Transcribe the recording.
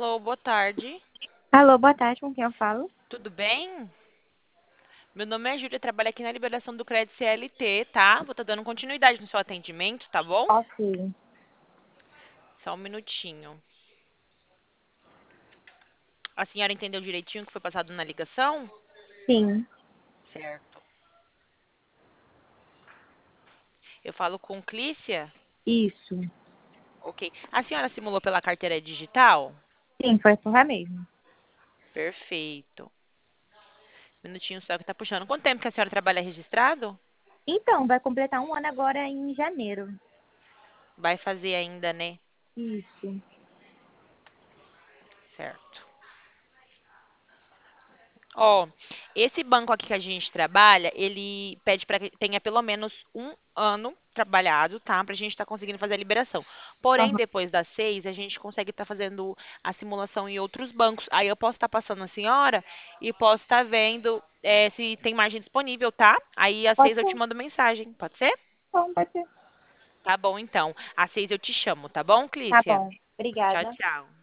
Alô, boa tarde. Alô, boa tarde, com quem eu falo? Tudo bem? Meu nome é Júlia, trabalho aqui na liberação do crédito CLT, tá? Vou estar dando continuidade no seu atendimento, tá bom? Ok. Só um minutinho. A senhora entendeu direitinho o que foi passado na ligação? Sim, Certo. Eu falo com Clícia? isso. Ok. A senhora simulou pela carteira digital? Sim, foi por lá mesmo. Perfeito. Minutinho só que tá puxando. Quanto tempo que a senhora trabalha registrado? Então, vai completar um ano agora em janeiro. Vai fazer ainda, né? Isso. Certo. Ó, esse banco aqui que a gente trabalha, ele pede para que tenha pelo menos um ano trabalhado, tá? Pra gente estar conseguindo fazer a liberação. Porém, Aham. depois das 6, a gente consegue estar fazendo a simulação em outros bancos. Aí eu posso estar passando a senhora e posso estar vendo se tem margem disponível, tá? Aí às Pode 6 eu te ser? mando mensagem, pode ser? Bom, pode ser. Tá bom, então. Às 6 eu te chamo, tá bom, Tá Clícia? bom. Tchau, Obrigada. tchau.